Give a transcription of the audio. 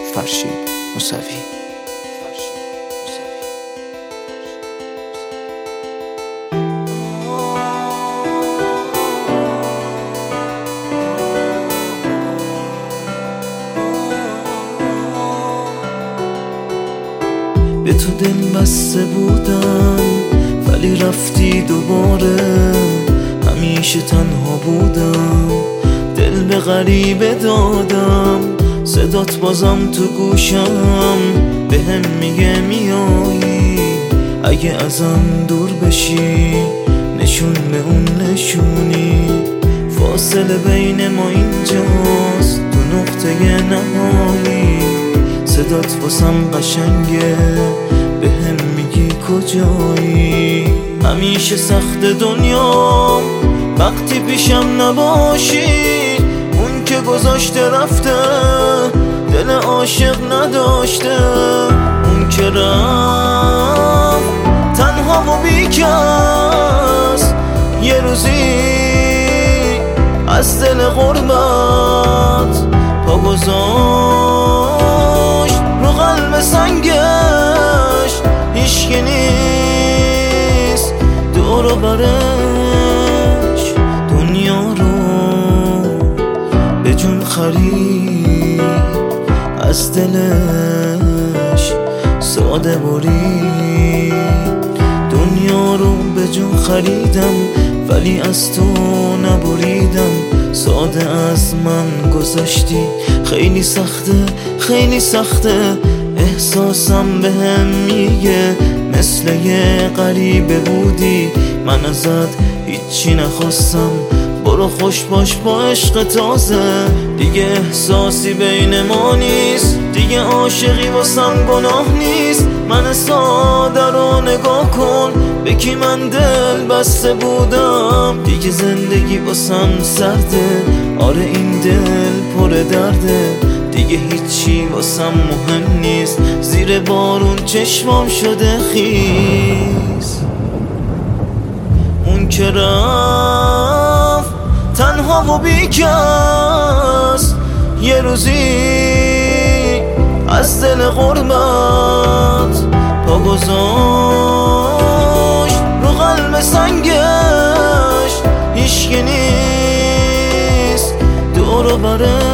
فرشید موسوی. به تو دل بسته بودم ولی رفتی دوباره، همیشه تنها بودم، دل به غریبه دادم، صدات بازم تو گوشم بهم میگه میایی، اگه ازم دور بشی نشون به اون نشونی، فاصله بین ما اینجاست تو نقطه نهایی، صدات واسم قشنگه بهم میگی کجایی، همیشه سخت دنیا وقتی پیشم نباشی، اون که گذاشته رفته دل عاشق نداشته، اون که رفت تنها و بیکس یه روزی از دل غربت پا گذاشت رو قلب سنگش، هیچکی نیست دور و برش، دنیا رو به جون خرید از دلش ساده برید، دنیا رو به جون خریدم ولی از تو نبریدم، ساده از من گذاشتی، خیلی سخته خیلی سخته، احساسم بهم میگه مثل یه غریبه بودی، من ازت هیچی نخواستم، برو خوش باش با عشق تازه، دیگه احساسی بین ما نیست، دیگه عاشقی واسم گناه نیست، من ساده رو نگاه کن به کی من دل بسته بودم، دیگه زندگی واسم سرده، آره این دل پر درده، دیگه هیچی واسم مهم نیست، زیر بارون چشمام شده خیس، اون که رفت تنها و بیکس یه روزی از دل غربت پا گذاشت رو قلب سنگش، هیچکی نیست دور و برش.